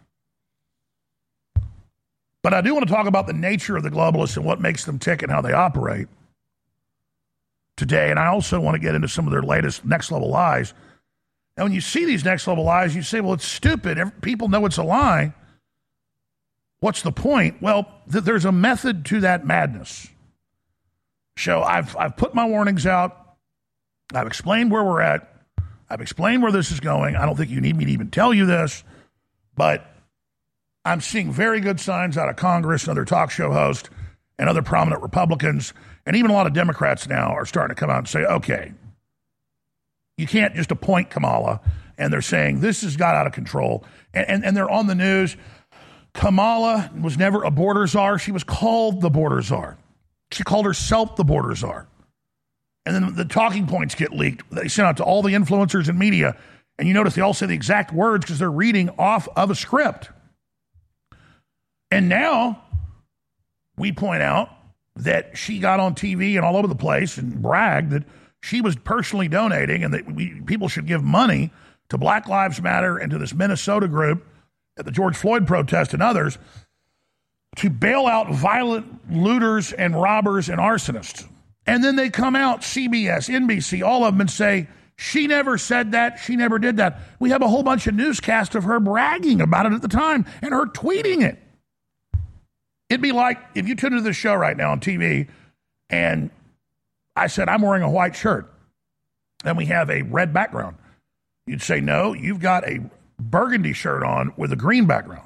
But I do want to talk about the nature of the globalists and what makes them tick and how they operate today. And I also want to get into some of their latest next level lies. And when you see these next level lies, you say, well, it's stupid. People know it's a lie. What's the point? Well, th- there's a method to that madness. So I've, I've put my warnings out. I've explained where we're at. I've explained where this is going. I don't think you need me to even tell you this, but I'm seeing very good signs out of Congress and other talk show hosts and other prominent Republicans, and even a lot of Democrats now are starting to come out and say, okay, you can't just appoint Kamala. And they're saying this has got out of control. And, and, and they're on the news. Kamala was never a border czar. She was called the border czar. She called herself the border czar. And then the talking points get leaked. They sent out to all the influencers and media. And you notice they all say the exact words because they're reading off of a script. And now we point out that she got on T V and all over the place and bragged that she was personally donating and that we, people should give money to Black Lives Matter and to this Minnesota group at the George Floyd protest and others to bail out violent looters and robbers and arsonists. And then they come out, C B S, N B C, all of them, and say, she never said that, she never did that. We have a whole bunch of newscasts of her bragging about it at the time and her tweeting it. It'd be like if you tuned into this show right now on T V and I said, I'm wearing a white shirt and we have a red background. You'd say, no, you've got a burgundy shirt on with a green background.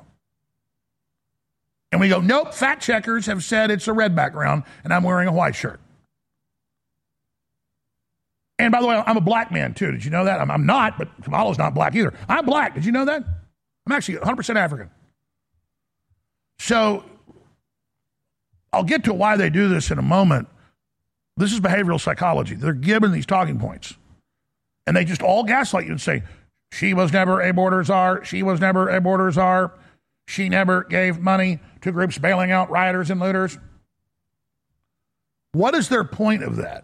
And we go, nope, fact checkers have said it's a red background and I'm wearing a white shirt. And by the way, I'm a black man, too. Did you know that? I'm, I'm not, but Kamala's not black either. I'm black. Did you know that? I'm actually one hundred percent African. So I'll get to why they do this in a moment. This is behavioral psychology. They're given these talking points. And they just all gaslight you and say, she was never a border czar. She was never a border czar. She never gave money to groups bailing out rioters and looters. What is their point of that?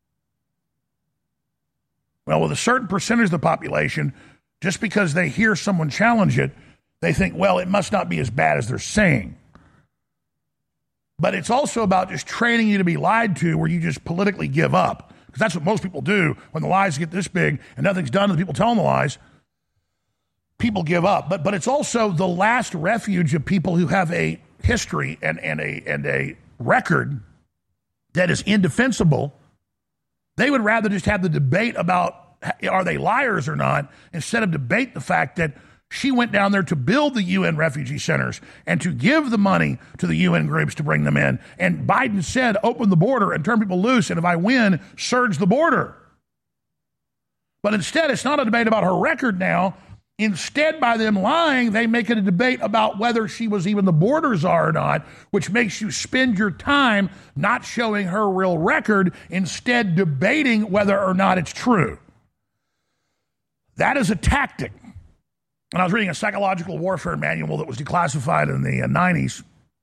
Well, with a certain percentage of the population, just because they hear someone challenge it, they think, well, it must not be as bad as they're saying. But it's also about just training you to be lied to where you just politically give up. Because that's what most people do when the lies get this big and nothing's done to the people telling the lies. People give up. But but it's also the last refuge of people who have a history and, and, a, and a record that is indefensible. They would rather just have the debate about are they liars or not instead of debate the fact that she went down there to build the U N refugee centers and to give the money to the U N groups to bring them in. And Biden said, open the border and turn people loose. And if I win, surge the border. But instead, it's not a debate about her record now. Instead, by them lying, they make it a debate about whether she was even the border czar or not, which makes you spend your time not showing her real record, instead debating whether or not it's true. That is a tactic. And I was reading a psychological warfare manual that was declassified in the uh, nineties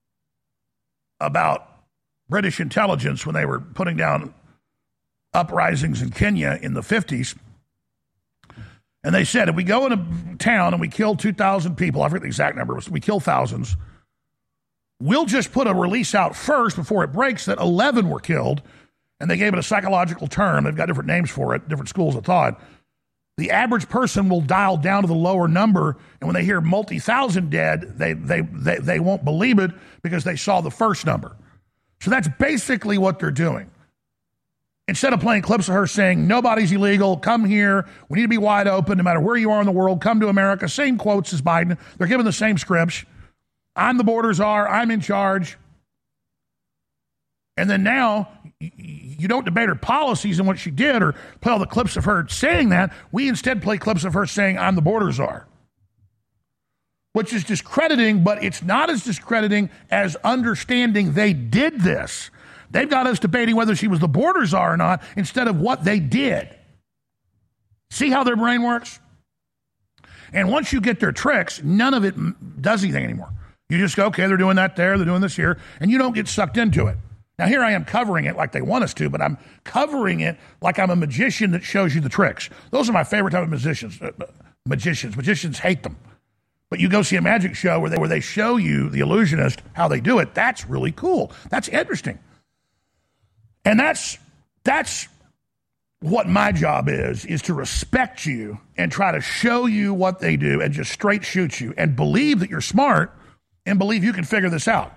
about British intelligence when they were putting down uprisings in Kenya in the fifties. And they said, if we go in a town and we kill two thousand people, I forget the exact number, we kill thousands, we'll just put a release out first before it breaks that eleven were killed. And they gave it a psychological term. They've got different names for it, different schools of thought. The average person will dial down to the lower number, and when they hear multi-thousand dead, they, they, they, they won't believe it because they saw the first number. So that's basically what they're doing. Instead of playing clips of her saying, nobody's illegal, come here, we need to be wide open, no matter where you are in the world, come to America, same quotes as Biden. They're giving the same scripts. I'm the border czar, I'm in charge. And then now, you don't debate her policies and what she did or play all the clips of her saying that. We instead play clips of her saying, I'm the border czar. Which is discrediting, but it's not as discrediting as understanding they did this. They've got us debating whether she was the border czar or not instead of what they did. See how their brain works? And once you get their tricks, none of it does anything anymore. You just go, okay, they're doing that there, they're doing this here, and you don't get sucked into it. Now, here I am covering it like they want us to, but I'm covering it like I'm a magician that shows you the tricks. Those are my favorite type of magicians. Uh, magicians. Magicians hate them. But you go see a magic show where they, where they show you, the illusionist, how they do it. That's really cool. That's interesting. And that's that's what my job is, is to respect you and try to show you what they do and just straight shoot you and believe that you're smart and believe you can figure this out.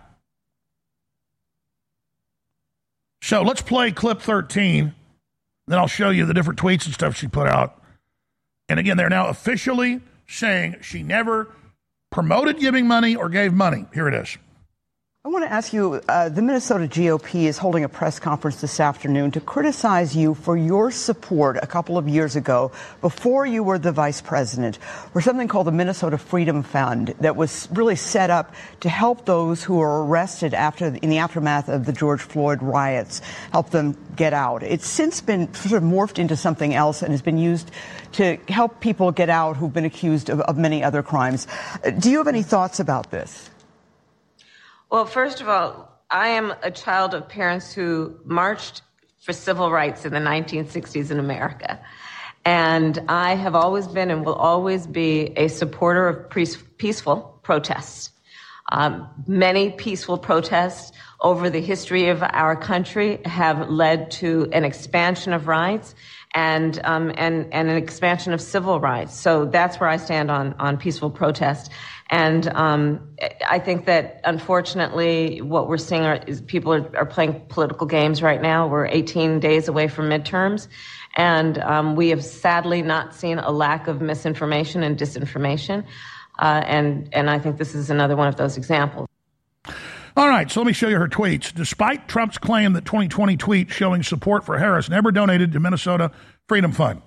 So let's play clip thirteen. Then I'll show you the different tweets and stuff she put out. And again, they're now officially saying she never promoted giving money or gave money. Here it is. I want to ask you, uh, the Minnesota G O P is holding a press conference this afternoon to criticize you for your support a couple of years ago, before you were the vice president, for something called the Minnesota Freedom Fund that was really set up to help those who were arrested after in the aftermath of the George Floyd riots, help them get out. It's since been sort of morphed into something else and has been used to help people get out who've been accused of, of many other crimes. Do you have any thoughts about this? Well, first of all, I am a child of parents who marched for civil rights in the nineteen sixties in America. And I have always been and will always be a supporter of peaceful protests. Um, many peaceful protests over the history of our country have led to an expansion of rights and um, and, and an expansion of civil rights. So that's where I stand on, on peaceful protest. And um, I think that, unfortunately, what we're seeing are, is people are, are playing political games right now. We're eighteen days away from midterms, and um, we have sadly not seen a lack of misinformation and disinformation. Uh, and, and I think this is another one of those examples. All right, so let me show you her tweets. Despite Trump's claim that twenty twenty tweet showing support for Harris never donated to Minnesota Freedom Fund.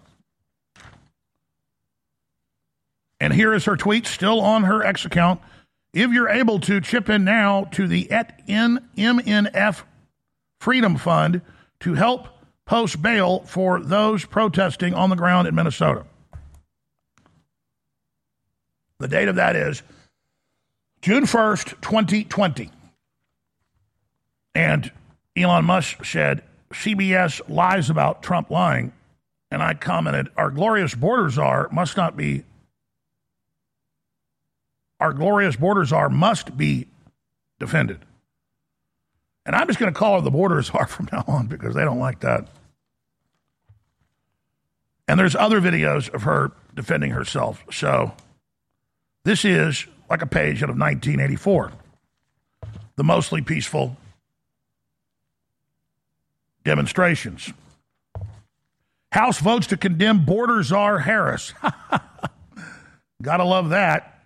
And here is her tweet, still on her X account. If you're able to, chip in now to the M N F Freedom Fund to help post bail for those protesting on the ground in Minnesota. The date of that is June first, twenty twenty. And Elon Musk said, C B S lies about Trump lying. And I commented, our glorious border czar must not be, our glorious border czar must be defended. And I'm just going to call her the border czar from now on because they don't like that. And there's other videos of her defending herself. So this is like a page out of nineteen eighty-four. The mostly peaceful demonstrations. House votes to condemn border czar Harris. Gotta love that.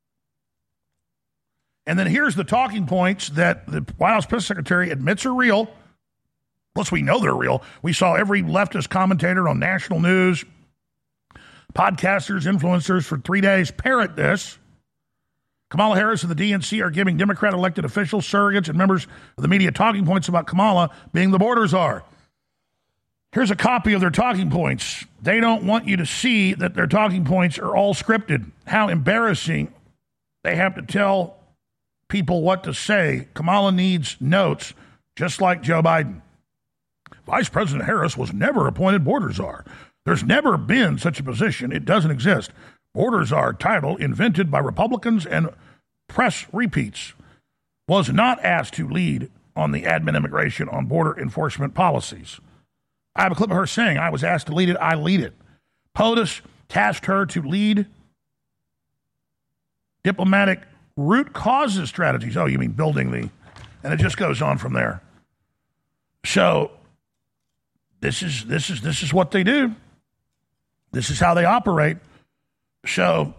And then here's the talking points that the White House press secretary admits are real. Plus, we know they're real. We saw every leftist commentator on national news, podcasters, influencers for three days parrot this. Kamala Harris and the D N C are giving Democrat elected officials, surrogates, and members of the media talking points about Kamala being the border czar. Here's a copy of their talking points. They don't want you to see that their talking points are all scripted. How embarrassing. They have to tell people what to say. Kamala needs notes, just like Joe Biden. Vice President Harris was never appointed border czar. There's never been such a position. It doesn't exist. Border czar title, invented by Republicans and press repeats, was not asked to lead on the admin immigration on border enforcement policies. I have a clip of her saying, I was asked to lead it, I lead it. POTUS tasked her to lead diplomatic root causes strategies. Oh, you mean building the... And it just goes on from there. So this is this is this is what they do. This is how they operate. So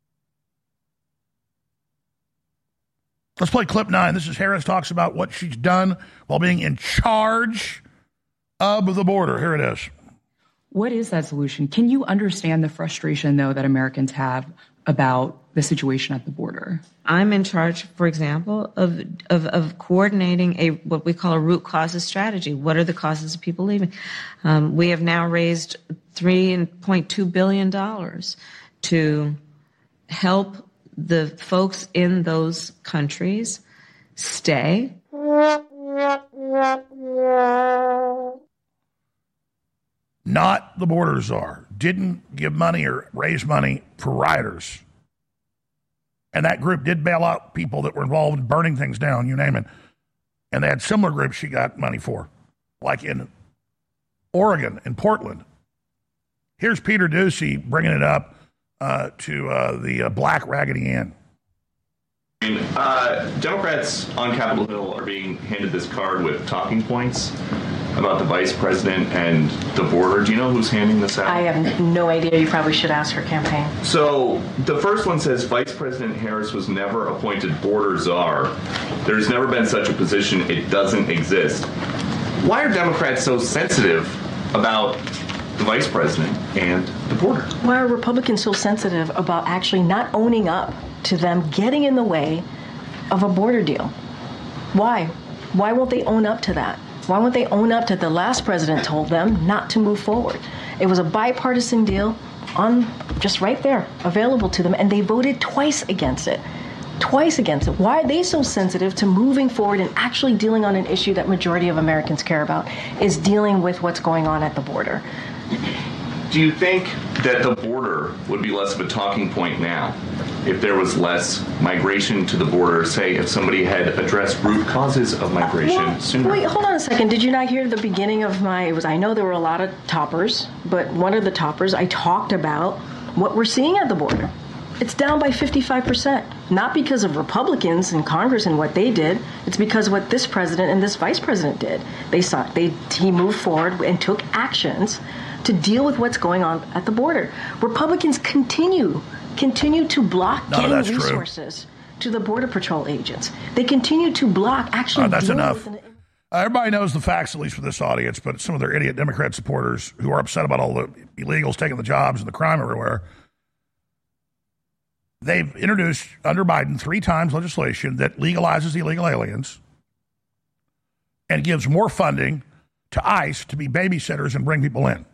let's play clip nine. This is Harris talks about what she's done while being in charge of the border. Here it is. What is that solution? Can you understand the frustration, though, that Americans have about the situation at the border? I'm in charge, for example, of, of, of coordinating a what we call a root causes strategy. What are the causes of people leaving? Um, we have now raised three point two billion dollars to help the folks in those countries stay. Not the border czar. Didn't give money or raise money for rioters. And that group did bail out people that were involved in burning things down, you name it. And they had similar groups she got money for, like in Oregon, in Portland. Here's Peter Doocy bringing it up uh, to uh, the uh, Black Raggedy Ann. Uh, Democrats on Capitol Hill are being handed this card with talking points about the vice president and the border. Do you know who's handing this out? I have no idea. You probably should ask her campaign. So the first one says Vice President Harris was never appointed border czar. There's never been such a position. It doesn't exist. Why are Democrats so sensitive about the vice president and the border? Why are Republicans so sensitive about actually not owning up to them getting in the way of a border deal? Why? Why won't they own up to that? Why won't they own up to the last president told them not to move forward? It was a bipartisan deal on just right there, available to them, and they voted twice against it. Twice against it. Why are they so sensitive to moving forward and actually dealing on an issue that majority of Americans care about, is dealing with what's going on at the border? Do you think that the border would be less of a talking point now if there was less migration to the border, say if somebody had addressed root causes of migration well, sooner? Wait, hold on a second. Did you not hear the beginning of my, it was, I know there were a lot of toppers, but one of the toppers, I talked about what we're seeing at the border. It's down by fifty-five percent. Not because of Republicans in Congress and what they did. It's because of what this president and this vice president did. They saw, they, he moved forward and took actions to deal with what's going on at the border. Republicans continue continue to block no, getting resources true. to the Border Patrol agents. They continue to block actually. Uh, that's enough. An... Uh, everybody knows the facts, at least for this audience, but some of their idiot Democrat supporters who are upset about all the illegals taking the jobs and the crime everywhere, they've introduced, under Biden, three times legislation that legalizes illegal aliens and gives more funding to ICE to be babysitters and bring people in.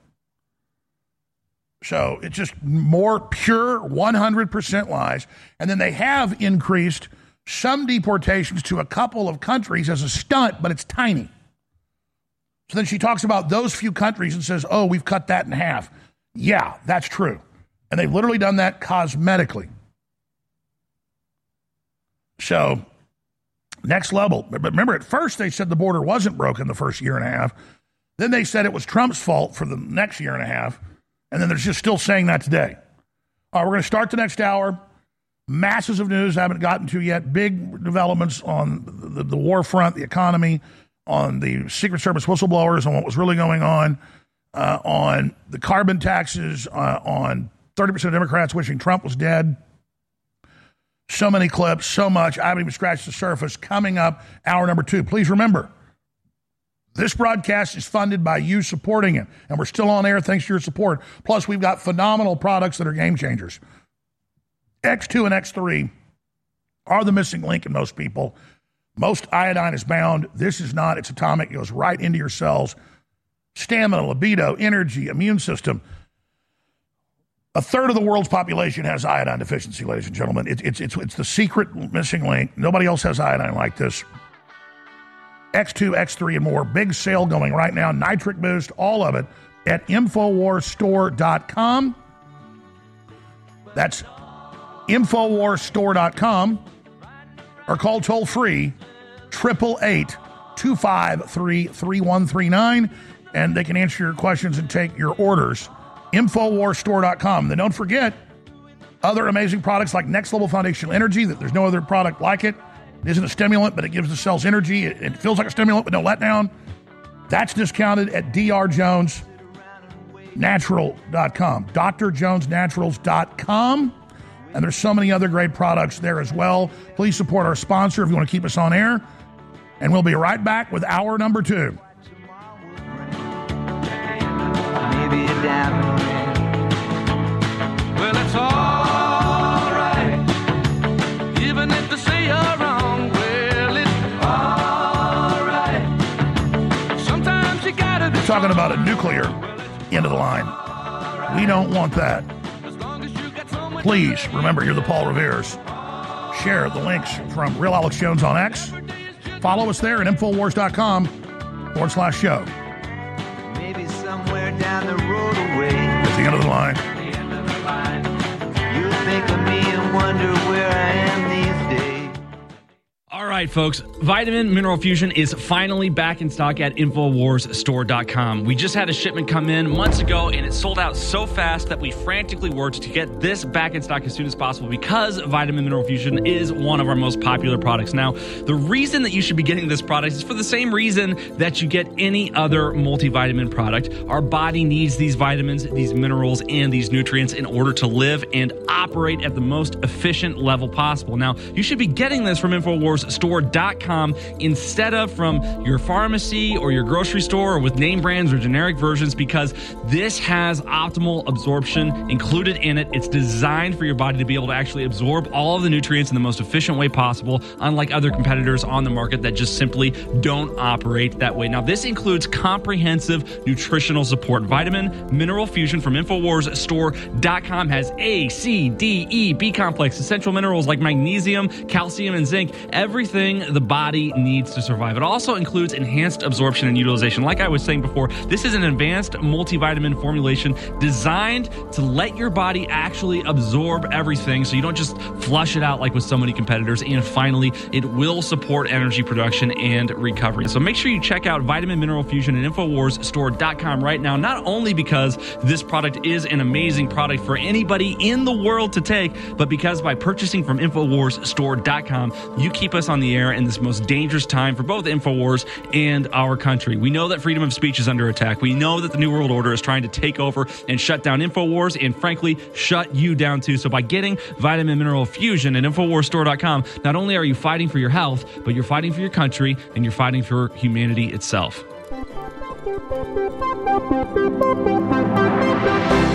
So it's just more pure one hundred percent lies. And then they have increased some deportations to a couple of countries as a stunt, but it's tiny. So then she talks about those few countries and says, oh, we've cut that in half. Yeah, that's true. And they've literally done that cosmetically. So, next level. But remember, at first they said the border wasn't broken the first year and a half. Then they said it was Trump's fault for the next year and a half. And then they're just still saying that today. All right, we're going to start the next hour. Masses of news I haven't gotten to yet. Big developments on the, the war front, the economy, on the Secret Service whistleblowers, on what was really going on, uh, on the carbon taxes, uh, on thirty percent of Democrats wishing Trump was dead. So many clips, so much. I haven't even scratched the surface. Coming up, hour number two. Please remember, this broadcast is funded by you supporting it, and we're still on air thanks to your support. Plus, we've got phenomenal products that are game changers. X two and X three are the missing link in most people. Most iodine is bound. This is not. It's atomic. It goes right into your cells. Stamina, libido, energy, immune system. A third of the world's population has iodine deficiency, ladies and gentlemen. It, it's, it's, it's the secret missing link. Nobody else has iodine like this. X two, X three, and more. Big sale going right now. Nitric Boost, all of it at Infowars Store dot com. That's Infowars Store dot com, or call toll free eight eight eight, two five three, three one three nine, and they can answer your questions and take your orders. Infowars Store dot com. Then don't forget other amazing products like Next Level Foundational Energy, that there's no other product like it. It isn't a stimulant, but it gives the cells energy. It, it feels like a stimulant, but no letdown. That's discounted at D R Jones Natural dot com, D R Jones Naturals dot com. And there's so many other great products there as well. Please support our sponsor if you want to keep us on air. And we'll be right back with hour number two. Maybe a diamond ring. Well, it's all right, even if they say you're wrong. Well, it's all right. Sometimes you gotta be. We're talking about a nuclear end of the line. We don't want that. Please remember, you're the Paul Revere's. Share the links from Real Alex Jones on X. Follow us there at Infowars dot com forward slash show. Maybe somewhere down the road away. At the end of the line. You think of me and wonder where I am these days. All right, folks. Vitamin Mineral Fusion is finally back in stock at Infowars Store dot com. We just had a shipment come in months ago, and it sold out so fast that we frantically worked to get this back in stock as soon as possible because Vitamin Mineral Fusion is one of our most popular products. Now, the reason that you should be getting this product is for the same reason that you get any other multivitamin product. Our body needs these vitamins, these minerals, and these nutrients in order to live and operate at the most efficient level possible. Now, you should be getting this from Infowars Store dot com instead of from your pharmacy or your grocery store or with name brands or generic versions, because this has optimal absorption included in it. It's designed for your body to be able to actually absorb all of the nutrients in the most efficient way possible, unlike other competitors on the market that just simply don't operate that way. Now, this includes comprehensive nutritional support. Vitamin Mineral Fusion from Infowars Store dot com has A, C, D, E, B complex, essential minerals like magnesium, calcium, and zinc. Everything the body needs to survive. It also includes enhanced absorption and utilization. Like I was saying before, this is an advanced multivitamin formulation designed to let your body actually absorb everything so you don't just flush it out like with so many competitors. And finally, it will support energy production and recovery. So make sure you check out Vitamin Mineral Fusion at Infowars Store dot com right now, not only because this product is an amazing product for anybody in the world to take, but because by purchasing from Infowars Store dot com, you keep us on the the air in this most dangerous time for both InfoWars and our country. We know that freedom of speech is under attack. We know that the New World Order is trying to take over and shut down InfoWars and, frankly, shut you down too. So by getting Vitamin Mineral Fusion at Infowars Store dot com, not only are you fighting for your health, but you're fighting for your country and you're fighting for humanity itself.